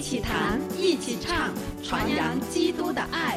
起弹，一起唱，传扬基督的爱。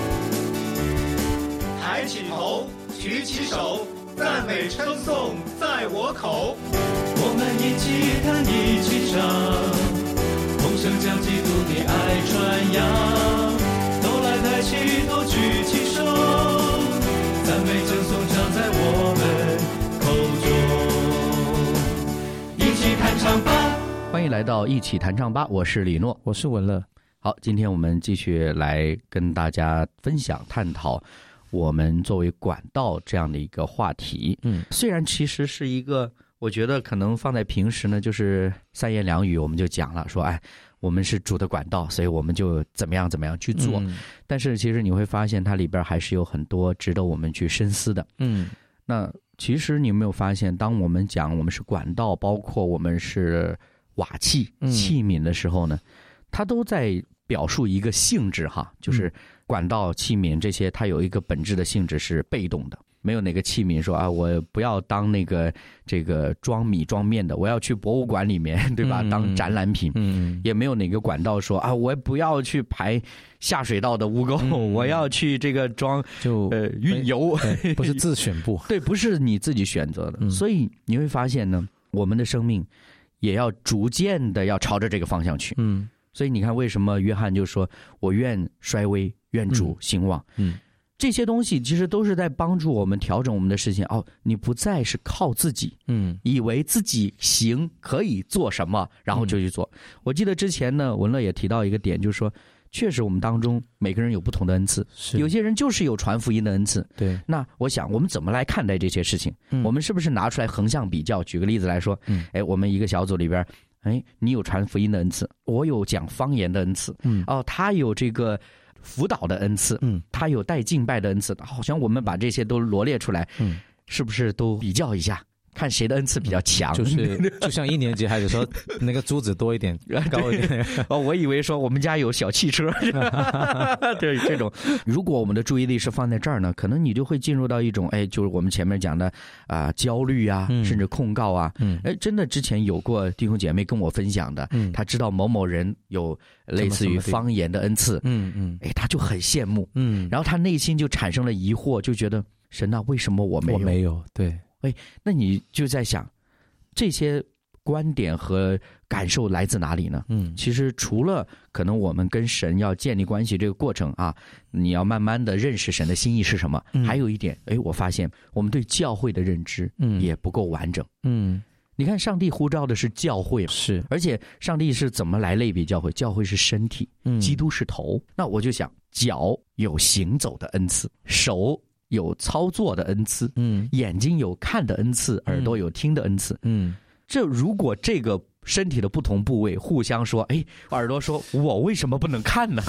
抬起头，举起手，赞美称颂在我口。 我们一起弹，一起唱，同声将基督的爱传扬。都来抬起头，举起手，赞美称颂常在我们口中。一起弹唱吧！ 欢迎来到一起弹唱吧，我是李诺， 我是文乐。 好，今天我们继续来跟大家分享探讨我们作为管道这样的一个话题。虽然其实是一个，我觉得可能放在平时呢，就是三言两语我们就讲了，说我们是主的管道，所以我们就怎么样去做。但是其实你会发现它里边还是有很多值得我们去深思的。那其实你有没有发现，当我们讲我们是管道，包括我们是瓦器器皿的时候呢，它都在表述一个性质哈，就是管道器皿这些它有一个本质的性质是被动的，没有哪个器皿说我不要当这个装米装面的，我要去博物馆里面，对吧，当展览品。也没有哪个管道说我不要去排下水道的污垢，我要去这个装运油， 不是自选部对，不是你自己选择的。所以你会发现呢，我们的生命也要逐渐的要朝着这个方向去。所以你看为什么约翰就说我愿衰微，愿主兴旺。这些东西其实都是在帮助我们调整我们的事情。你不再是靠自己，以为自己行可以做什么，然后就去做。我记得之前呢，文乐也提到一个点，就是说确实我们当中每个人有不同的恩赐，有些人就是有传福音的恩赐。 对， 那我想我们怎么来看待这些事情？我们是不是拿出来横向比较？举个例子来说，我们一个小组里边，你有传福音的恩赐，我有讲方言的恩赐，他有这个辅导的恩赐，他有带敬拜的恩赐，好像我们把这些都罗列出来，是不是都比较一下，看谁的恩赐比较强？ 就像一年级孩子说那个珠子多一点，高一点。 我以为说我们家有小汽车，对这种。如果我们的注意力是放在这儿呢，可能你就会进入到一种就是我们前面讲的焦虑啊，甚至控告啊。真的之前有过弟兄姐妹跟我分享的，他知道某某人有类似于方言的恩赐，他就很羡慕，然后他内心就产生了疑惑，就觉得神啊，为什么我没有？ 对。 那你就在想，这些观点和感受来自哪里呢？其实除了可能我们跟神要建立关系这个过程你要慢慢的认识神的心意是什么。还有一点，我发现我们对教会的认知也不够完整。你看上帝呼召的是教会， 是， 而且上帝是怎么来类比教会？教会是身体，基督是头。那我就想，脚有行走的恩赐，手有操作的恩赐，眼睛有看的恩赐，耳朵有听的恩赐。这如果这个身体的不同部位互相说，耳朵说我为什么不能看呢？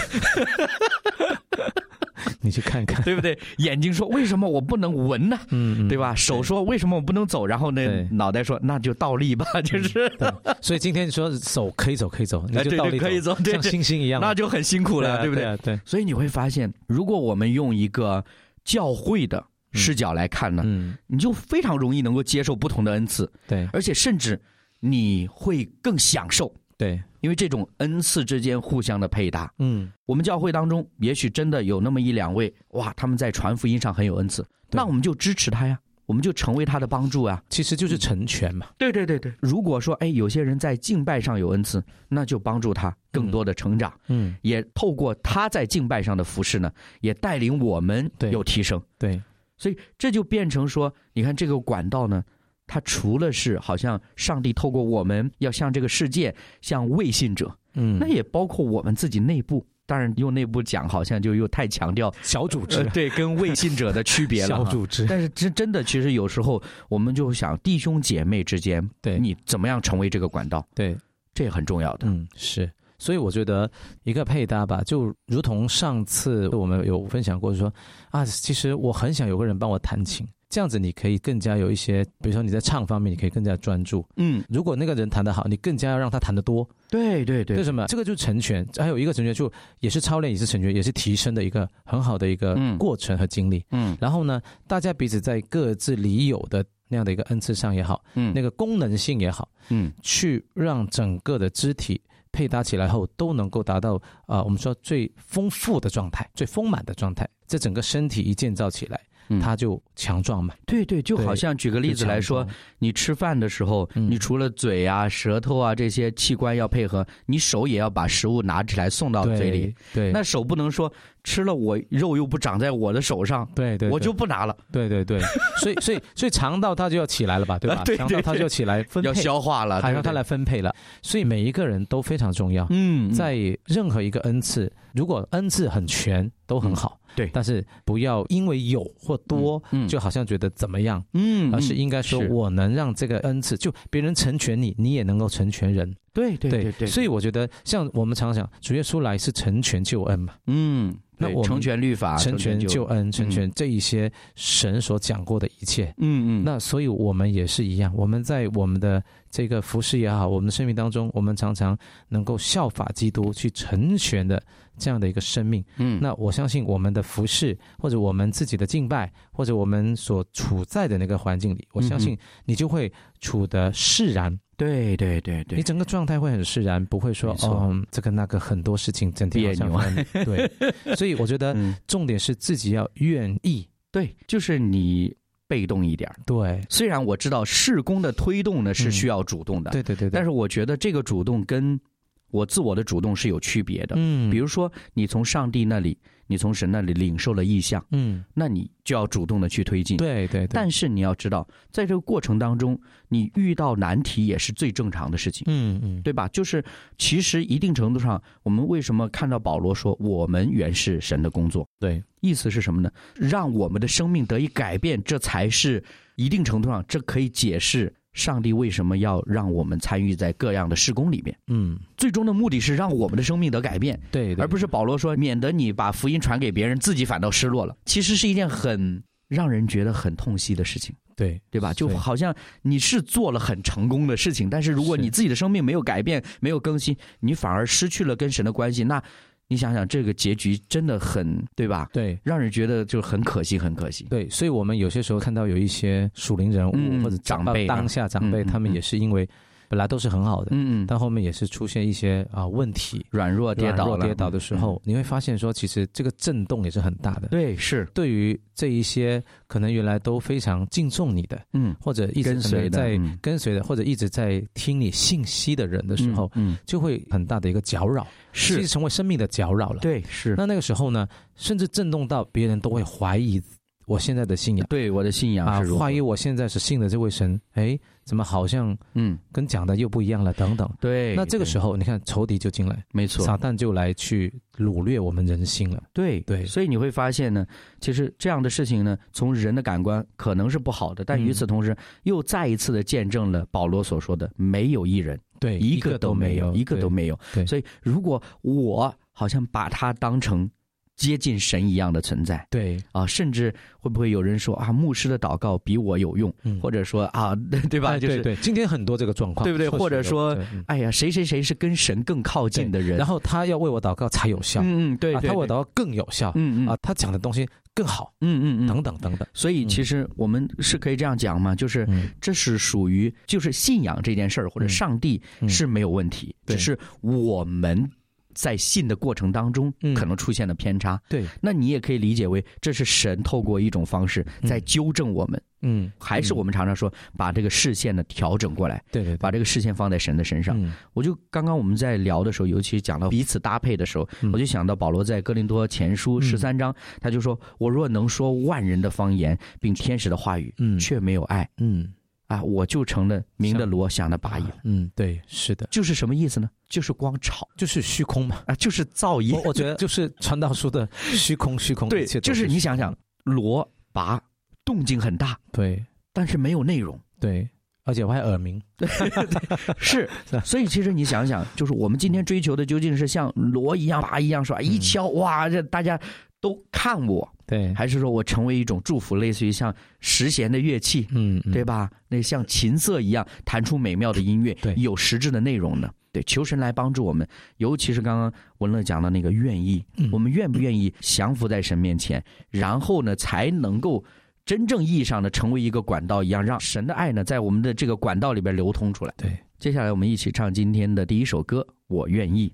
你去看看， 对不对？眼睛说为什么我不能闻呢？对吧？手说为什么我不能走？然后呢，脑袋说那就倒立吧，就是。 所以今天说手可以走，你就倒立可以走， 像星星一样， 那就很辛苦了，对不对？ 对。 所以你会发现，如果我们用一个教会的视角来看呢，你就非常容易能够接受不同的恩赐， 对， 而且甚至你会更享受， 对， 因为这种恩赐之间互相的配搭。我们教会当中也许真的有那么一两位，他们在传福音上很有恩赐，那我们就支持他呀，我们就成为他的帮助啊， 其实就是成全嘛。 对。如果说有些人在敬拜上有恩赐，那就帮助他更多的成长，也透过他在敬拜上的服事呢，也带领我们有提升。 对， 所以这就变成说，你看这个管道呢，它除了是好像上帝透过我们要向这个世界，向未信者，那也包括我们自己内部。当然用内部讲好像就又太强调小组织， 对，跟未信者的区别了。 小组织， 但是真的其实有时候我们就想弟兄姐妹之间，对，你怎么样成为这个管道？对，这也很重要的。 是。所以我觉得一个配搭吧，就如同上次我们有分享过说其实我很想有个人帮我弹琴，这样子你可以更加有一些，比如说你在唱方面你可以更加专注。如果那个人弹得好，你更加要让他弹得多。对，为什么？这个就是成全。还有一个成全就也是操练，也是成全，也是提升的一个很好的一个过程和经历。然后呢，大家彼此在各自里有的那样的一个恩赐上也好，那个功能性也好，去让整个的肢体配搭起来后都能够达到我们说最丰富的状态，最丰满的状态，这整个身体一建造起来，它就强壮嘛。 对对，就好像举个例子来说，你吃饭的时候，你除了嘴啊、舌头啊这些器官要配合，你手也要把食物拿起来送到嘴里。 对， 那手不能说吃了我肉又不长在我的手上， 对， 我就不拿了。对， 所以肠道它就要起来了吧，对吧？ 对， 肠道它就要起来分配， 要消化了， 还要它来分配了。所以每一个人都非常重要。在任何一个恩赐，如果恩赐很全都很好。 对， 但是不要因为有或多，就好像觉得怎么样，而是应该说我能让这个恩赐，就别人成全你，你也能够成全人。 对， 所以我觉得像我们常讲，主耶稣来是成全救恩嘛。 那我成全律法， 成全救恩，成全这一些神所讲过的一切。那所以我们也是一样，我们在我们的这个服事也好，我们的生命当中，我们常常能够效法基督去成全的这样的一个生命。那我相信我们的服事，或者我们自己的敬拜，或者我们所处在的那个环境里，我相信你就会处得释然。对，你整个状态会很释然，不会说这个那个很多事情整天好像对，所以我觉得重点是自己要愿意。 对，就是你被动一点。对，虽然我知道事工的推动呢是需要主动的，对，但是我觉得这个主动跟我自我的主动是有区别的。比如说你从上帝那里，你从神那里领受了异象，那你就要主动的去推进。对，但是你要知道，在这个过程当中，你遇到难题也是最正常的事情。对吧？就是其实一定程度上，我们为什么看到保罗说我们原是神的工作？对，意思是什么呢？让我们的生命得以改变，这才是一定程度上，这可以解释上帝为什么要让我们参与在各样的事工里面。最终的目的是让我们的生命得改变，对，而不是保罗说免得你把福音传给别人，自己反倒失落了。其实是一件很让人觉得很痛惜的事情。对吧？就好像你是做了很成功的事情，但是如果你自己的生命没有改变，没有更新，你反而失去了跟神的关系，那你想想这个结局真的很，对吧？对，让人觉得就很可惜，很可惜。对， 所以我们有些时候看到有一些属灵人物或者长辈，当下长辈，他们也是因为本来都是很好的，但后面也是出现一些问题， 软弱跌倒的时候，你会发现说，其实这个震动也是很大的。 对，是对于这一些可能原来都非常敬重你的，或者一直在跟随的，或者一直在听你信息的人的时候，就会很大的一个搅扰，其实成为生命的搅扰了。 对，是。 那个时候呢，甚至震动到别人都会怀疑我现在的信仰， 对我的信仰是如何， 怀疑我现在是信的这位神，怎么好像跟讲的又不一样了等等。 对， 那这个时候你看仇敌就进来， 没错， 撒旦就来去掳掠我们人心了。 对，所以你会发现呢，其实这样的事情呢，从人的感官可能是不好的，但与此同时又再一次的见证了保罗所说的没有一人， 对， 一个都没有，一个都没有。所以如果我好像把他当成接近神一样的存在，对啊，甚至会不会有人说啊，牧师的祷告比我有用，或者说啊，对吧？就是对，今天很多这个状况， 对不对？或者说，哎呀，谁是跟神更靠近的人， 然后他要为我祷告才有效， 对， 他为我祷告更有效，他讲的东西更好，等等等等。 所以其实我们是可以这样讲嘛，就是这是属于就是信仰这件事儿，或者上帝是没有问题，只是我们在信的过程当中可能出现了偏差，对，那你也可以理解为这是神透过一种方式在纠正我们，还是我们常常说把这个视线呢调整过来，对，把这个视线放在神的身上。我就刚刚我们在聊的时候，尤其讲到彼此搭配的时候，我就想到保罗在哥林多前书13章，他就说我若能说万人的方言并天使的话语，却没有爱，我就成了鸣的锣响的拔音。 对，是的， 就是什么意思呢？就是光吵， 就是虚空嘛， 就是噪音。 我觉得就是传道书的虚空， 对，就是你想想，锣拔动静很大， 对， 但是没有内容， 对，而且我还耳鸣， 是，所以其实你想想，就是我们今天追求的究竟是像锣一样拔一样说，一敲，哇，这大家都看我。对，还是说我成为一种祝福，类似于像十弦的乐器，对吧？那像琴瑟一样弹出美妙的音乐，对，有实质的内容呢。对，求神来帮助我们，尤其是刚刚文乐讲的那个愿意，我们愿不愿意降服在神面前，然后呢，才能够真正意义上的成为一个管道一样，让神的爱呢在我们的这个管道里边流通出来。 对， 接下来我们一起唱今天的第一首歌，我愿意。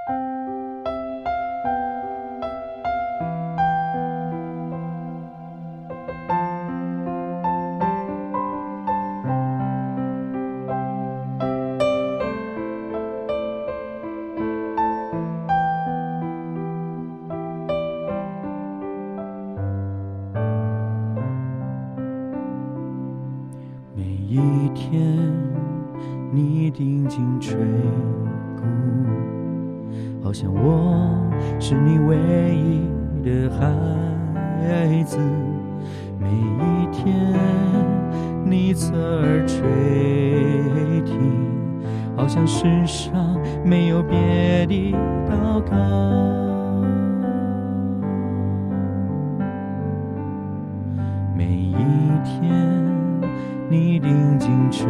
一天你定睛垂顾，好像我是你唯一的孩子。每一天你侧耳垂听，好像世上没有别的祷告。每一天你定睛垂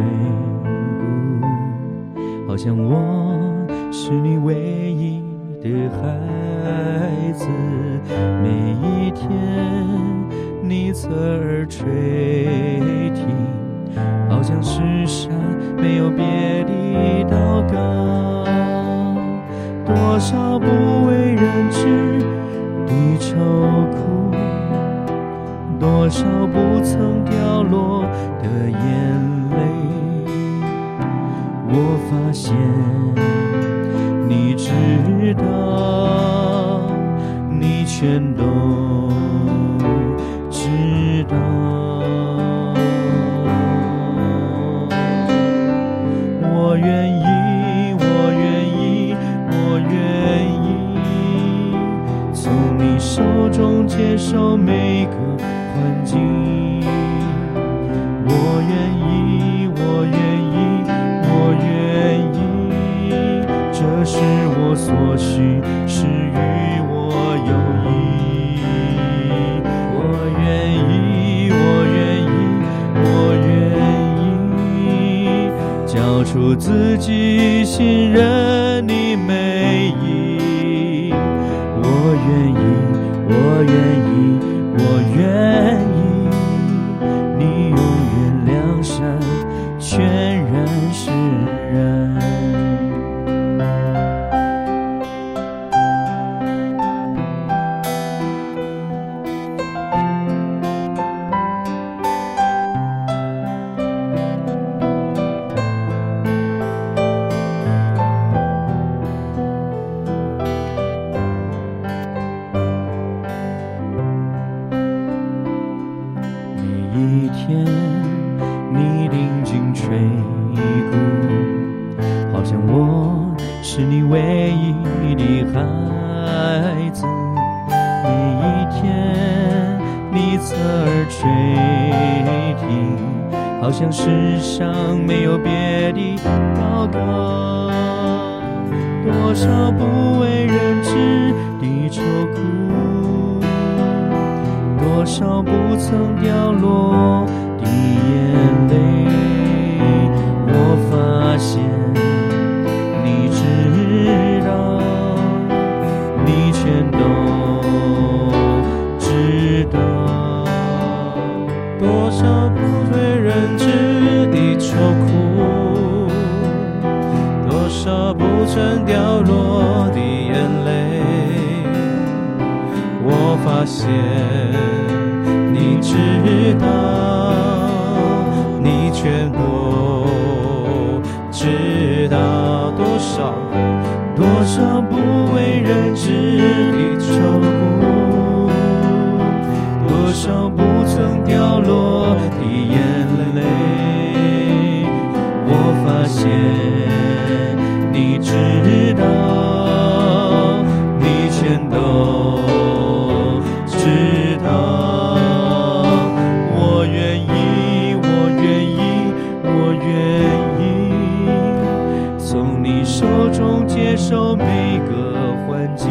顾，好像我是你唯一的孩子。每一天你侧耳垂听，好像世上没有别的祷告。多少不为人知的愁苦，多少不曾掉落的眼泪，我发现你知道，你全都知道。我愿意，我愿意，我愿意从你手中接受每个环境。我愿意，我愿意，我愿意，这是我所需，是与我有益。我愿意，我愿意，我愿意，交出自己，信任你美意。我愿意，我愿意，我愿意，你永远良善，全然释然。一天你定睛垂顾，好像我是你唯一的孩子。每一天你侧耳垂听，好像世上没有别的祷告。多少不为人知的愁苦，多少不曾掉落的眼泪，我发现你知道，你全都知道。 多少不为人知的愁苦，多少不曾掉落的眼泪，我发现你知道，你全都知道。多少不为人知的愁苦，多少不曾掉落的眼泪，我发现你知道，你全都知道。我愿意，我愿意，我愿意从你手中接受每个环境。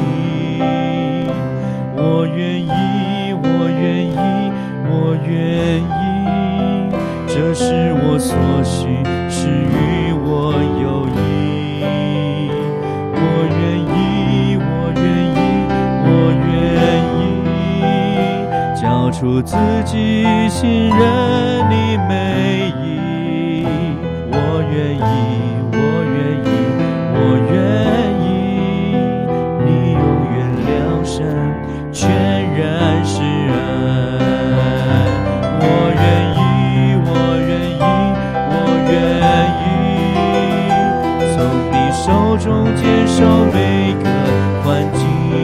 我愿意，我愿意，我愿意，这是我所需，是与我有益。我愿意，我愿意，我愿意，交出出自己信任你美意，我愿意，我愿意，我愿意，你永远良善，全然是爱。我愿意，我愿意，我愿意，从你手中接受每个环境。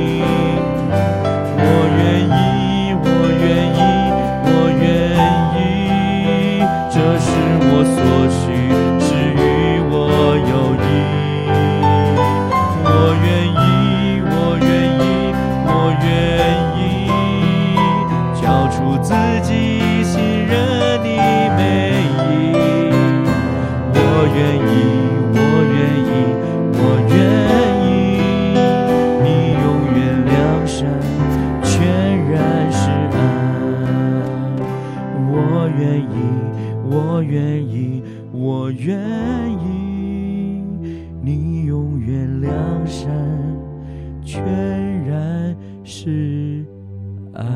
我愿意，我愿意，我愿意，这是我所需，是与我有益。我愿意，我愿意，我愿意，交出自己，信任你美意。我愿意，我愿意，我愿意，你永远良善，全然是爱。我愿意，我愿意，我愿意，你永远良善，全然是爱。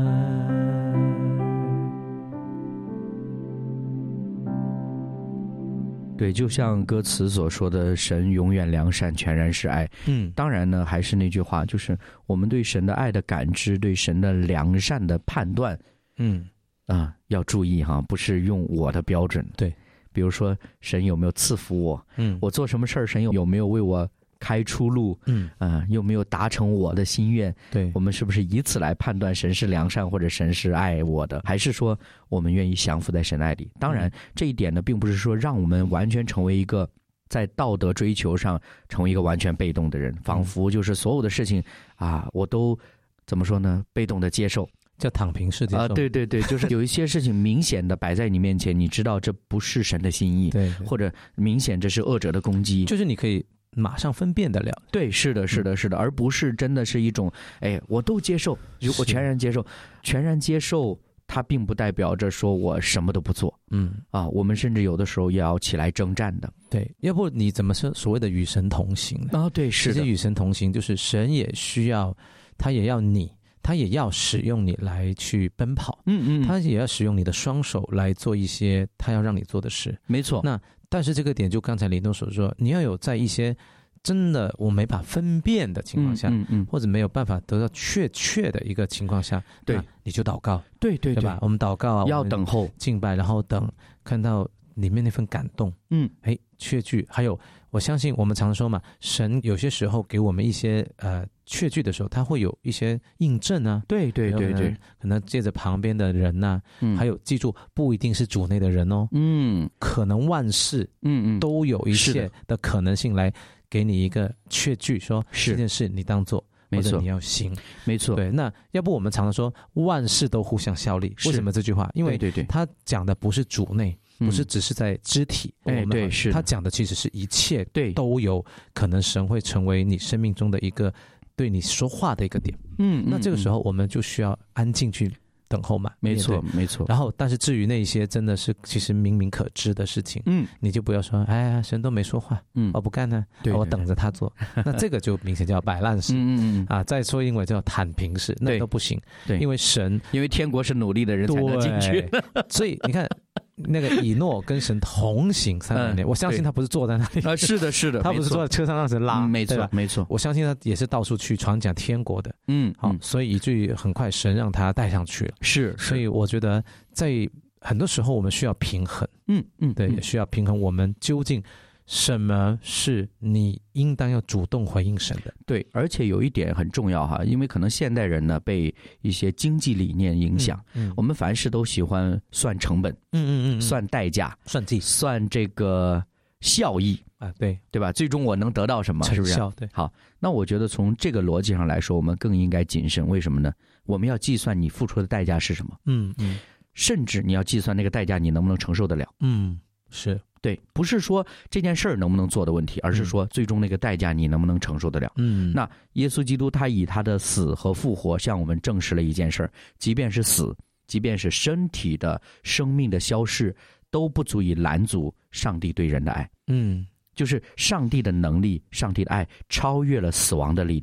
对，就像歌词所说的，神永远良善，全然是爱。当然呢，还是那句话，就是我们对神的爱的感知，对神的良善的判断，要注意哈，不是用我的标准。 对， 比如说神有没有赐福我，我做什么事儿，神有没有为我开出路，有没有达成我的心愿？ 对， 我们是不是以此来判断神是良善或者神是爱我的，还是说我们愿意降服在神爱里？当然，这一点呢，并不是说让我们完全成为一个在道德追求上成为一个完全被动的人，仿佛就是所有的事情啊，我都怎么说呢？被动的接受。 叫躺平式接受对对对，就是有一些事情明显的摆在你面前，你知道这不是神的心意， 对， 或者明显这是恶者的攻击， 就是你可以马上分辨得了。 对，是的，是的，是的，而不是真的是一种，我都接受，如果全然接受，全然接受，它并不代表着说我什么都不做。我们甚至有的时候也要起来征战的。 对，要不你怎么说所谓的与神同行呢？ 对，是的， 其实与神同行就是神也需要，他也要你。他也要使用你来去奔跑，他也要使用你的双手来做一些他要让你做的事。 没错。 那但是这个点就刚才林东所说，你要有在一些真的我没法分辨的情况下，或者没有办法得到确的一个情况下， 对， 你就祷告， 对吧？ 我们祷告啊， 要等候敬拜，然后等看到里面那份感动，确据。还有我相信我们常说嘛，神有些时候给我们一些确据的时候，他会有一些印证啊， 对， 可能借着旁边的人啊，还有记住不一定是主内的人哦，可能万事都有一切的可能性来给你一个确据，说这件事你当做，或者你要行， 没错。 对，那要不我们常常说万事都互相效力，为什么这句话？因为他讲的不是主内。不是只是在肢体， 对，是他讲的其实是一切，对，都有可能神会成为你生命中的一个对你说话的一个点。那这个时候我们就需要安静去等候嘛。 没错。 然后，但是至于那些真的是其实明明可知的事情，你就不要说，哎呀，神都没说话，我不干呢，我等着他做。那这个就明显叫摆烂式，再说英文叫躺平式，那都不行。对，因为天国是努力的人才能进去， 所以你看。那个以诺跟神同行300年，我相信他不是坐在那里是的， 他不是坐在车上让神拉， 没错， 我相信他也是到处去传讲天国的，所以以至于很快神让他带上去了，所以我觉得在很多时候我们需要平衡，对，也需要平衡我们究竟什么是你应当要主动回应神的。 对，而且有一点很重要哈，因为可能现代人呢被一些经济理念影响，我们凡事都喜欢算成本，算代价， 算计， 算这个效益啊， 对吧？最终我能得到什么？是不是？ 对。 好，那我觉得从这个逻辑上来说，我们更应该谨慎。为什么呢？我们要计算你付出的代价是什么，甚至你要计算那个代价你能不能承受得了。 是。 对，不是说这件事儿能不能做的问题，而是说最终那个代价你能不能承受得了。那耶稣基督他以他的死和复活向我们证实了一件事儿，即便是死，即便是身体的生命的消逝，都不足以拦阻上帝对人的爱。就是上帝的能力，上帝的爱超越了死亡的力量。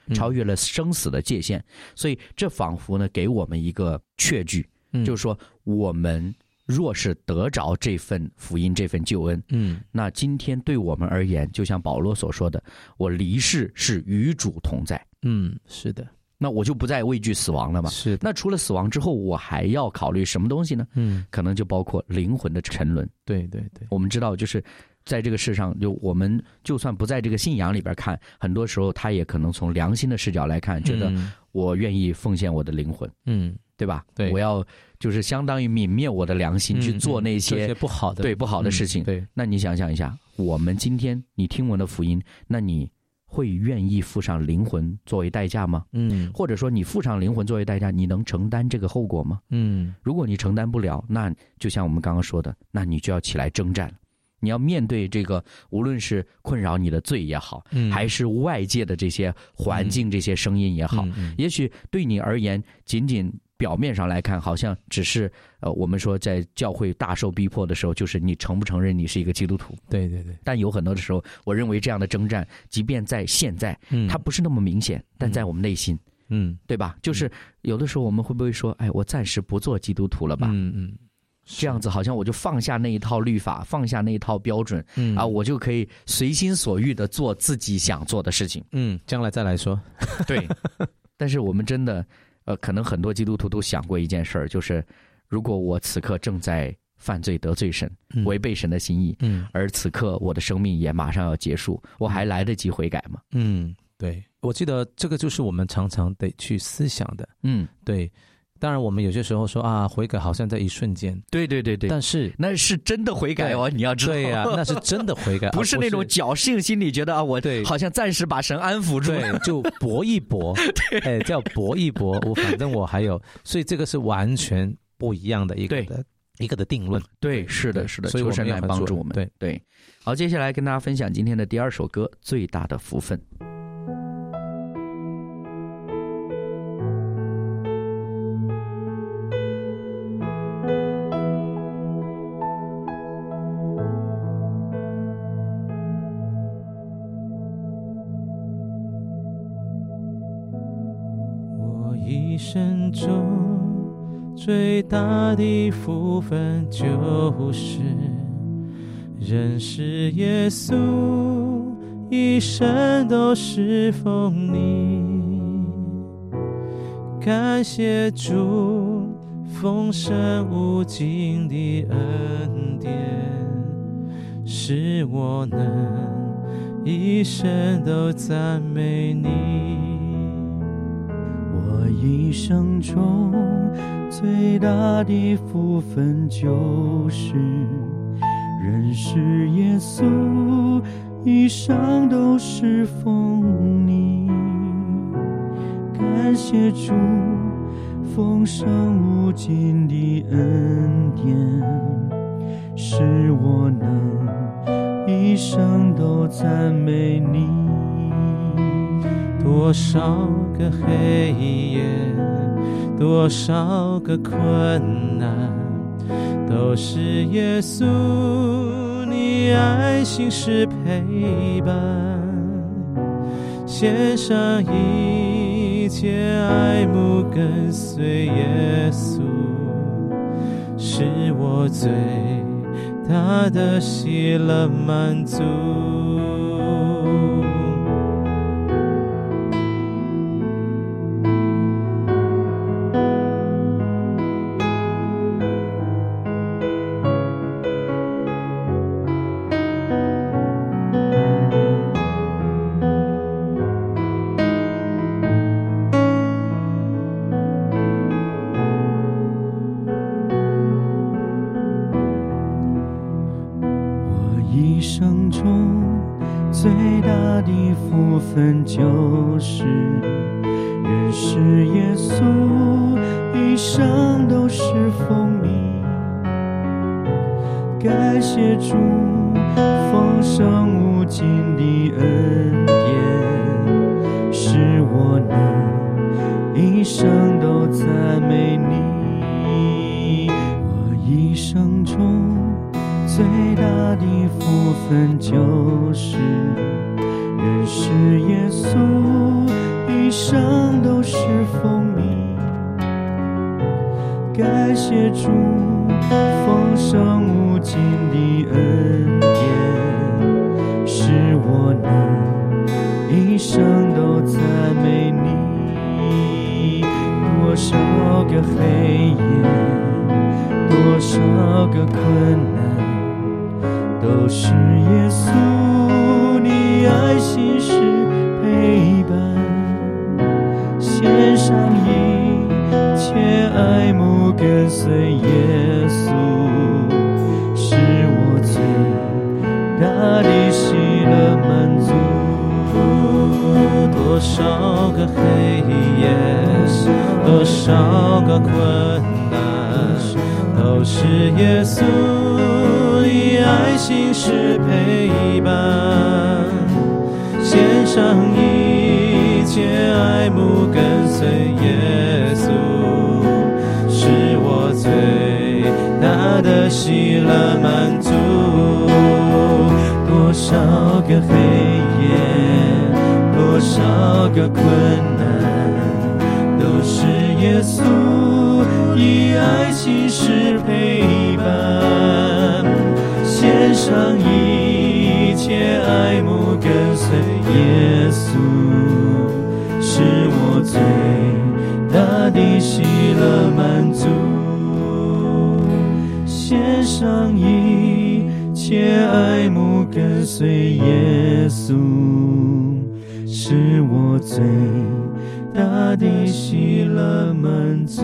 超越了生死的界限。所以这仿佛呢给我们一个确据，就是说我们若是得着这份福音这份救恩，那今天对我们而言，就像保罗所说的，我离世是与主同在。 是的。 那我就不再畏惧死亡了嘛。 是。 那除了死亡之后，我还要考虑什么东西呢？可能就包括灵魂的沉沦。 对对对。 我们知道，就是在这个世上，就我们就算不在这个信仰里边看，很多时候他也可能从良心的视角来看，觉得我愿意奉献我的灵魂。对吧？对，我要就是相当于泯灭我的良心，去做那些不好的不好的事情。 对。 那你想象一下，我们今天你听我的福音，那你会愿意付上灵魂作为代价吗？或者说你付上灵魂作为代价，你能承担这个后果吗？如果你承担不了，那就像我们刚刚说的，那你就要起来征战，你要面对这个无论是困扰你的罪也好，还是外界的这些环境这些声音也好，也许对你而言仅仅表面上来看好像只是我们说在教会大受逼迫的时候，就是你承不承认你是一个基督徒。 对对对。 但有很多的时候，我认为这样的征战即便在现在它不是那么明显，但在我们内心对吧，就是有的时候我们会不会说，哎，我暂时不做基督徒了吧，这样子好像我就放下那一套律法，放下那一套标准我就可以随心所欲的做自己想做的事情。 将来再来说。 对。但是我们真的可能很多基督徒都想过一件事儿，就是如果我此刻正在犯罪得罪神，违背神的心意，而此刻我的生命也马上要结束，我还来得及悔改吗？ 对，我记得这个就是我们常常得去思想的。对。当然我们有些时候说啊，悔改好像在一瞬间。对对对对。但是那是真的悔改哦，你要知道。 对啊，那是真的悔改。 不是那种侥幸心理觉得啊，我好像暂时把神安抚住。 对，就搏一搏。叫搏一搏，反正我还有。所以这个是完全不一样的一个的定论。 对，是的是的。 所以求神来帮助我们。 对对。好，接下来跟大家分享今天的第二首歌，最大的福分。 一生中最大的福分就是认识耶稣，一生都侍奉你。感谢主丰盛无尽的恩典，使我能一生都赞美你。 我一生中最大的福分就是认识耶稣，一生都侍奉你。感谢主丰盛无尽的恩典，使我能一生都赞美你。 多少个黑夜，多少个困难，都是耶稣你爱心是陪伴。献上一切爱慕跟随耶稣，是我最大的喜乐满足。 一生中最大的福分就是认识耶稣，一生都侍奉你。感谢主丰盛无尽的恩典，使我能一生都赞美你。我一生中最大的福分就是认识耶稣，一生都是奉你。感谢主丰盛无尽的恩典，使我能一生都赞美你。多少个黑夜，多少个困难，都是耶稣你爱心是陪伴。献上一切爱慕跟随耶稣，是我最大的喜乐满足。 多少个黑夜，多少个困难，都是耶稣以爱心是陪伴。献上一切爱慕跟随耶稣，是我最大的喜乐满足。多少个黑夜，多少个困难，都是耶稣以爱心是陪伴。献上一切爱慕跟随耶稣，是我最大的喜乐满足。献上一切爱慕跟随耶稣，是我最大的喜乐满足。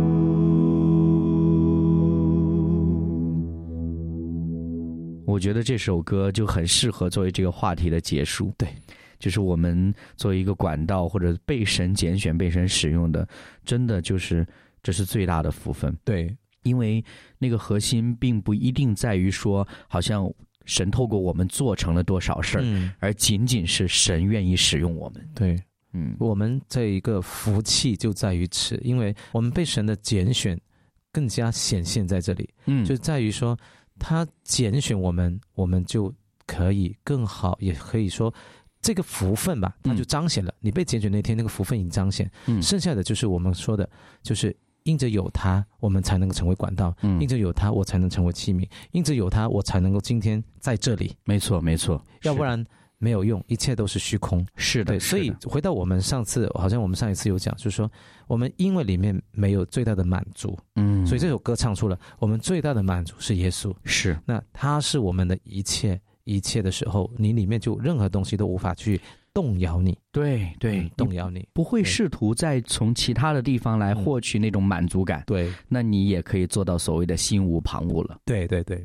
我觉得这首歌就很适合作为这个话题的结束。 对， 就是我们作为一个管道或者被神拣选、被神使用的，真的就是这是最大的福分。 对， 因为那个核心并不一定在于说，好像神透过我们做成了多少事儿，而仅仅是神愿意使用我们。 对，我们这一个福气就在于此，因为我们被神的拣选更加显现在这里，就在于说他拣选我们，我们就可以更好，也可以说这个福分吧，它就彰显了。你被拣选那天，那个福分已经彰显，剩下的就是我们说的，就是因着有他，我们才能够成为管道；因着有他，我才能成为器皿；因着有他，我才能够今天在这里。 没错，没错， 要不然没有用，一切都是虚空。 是的， 对，所以回到我们上次，好像我们上一次有讲，就是说我们因为里面没有最大的满足，所以这首歌唱出了我们最大的满足是耶稣。 是， 那他是我们的一切的时候，你里面就任何东西都无法去动摇你。 对对， 动摇你， 不会试图再从其他的地方来获取那种满足感。 对， 那你也可以做到所谓的心无旁骛了。 对对对，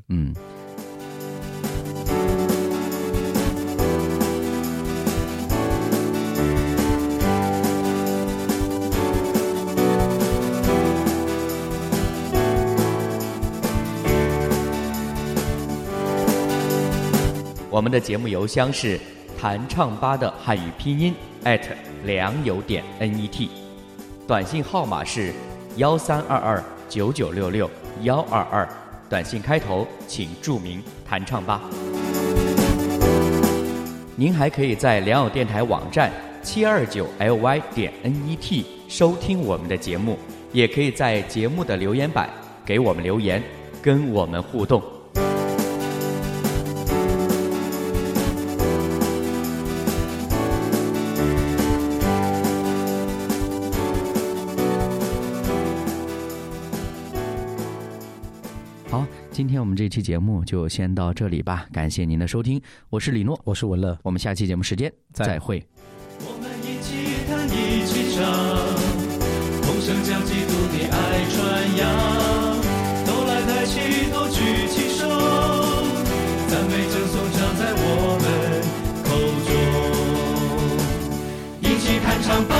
我们的节目邮箱是弹唱吧的汉语拼音良友.net， 短信号码是13229966-122，短信开头请注明弹唱吧。您还可以在良友电台网站729ly.net 收听我们的节目，也可以在节目的留言板给我们留言，跟我们互动。 好，今天我们这期节目就先到这里吧，感谢您的收听，我是李诺， 我是文乐， 我们下期节目时间再会。 我们一起弹一起唱，同声将基督的爱传扬，都来抬起头举起手，赞美正颂唱在我们口中，一起弹唱吧。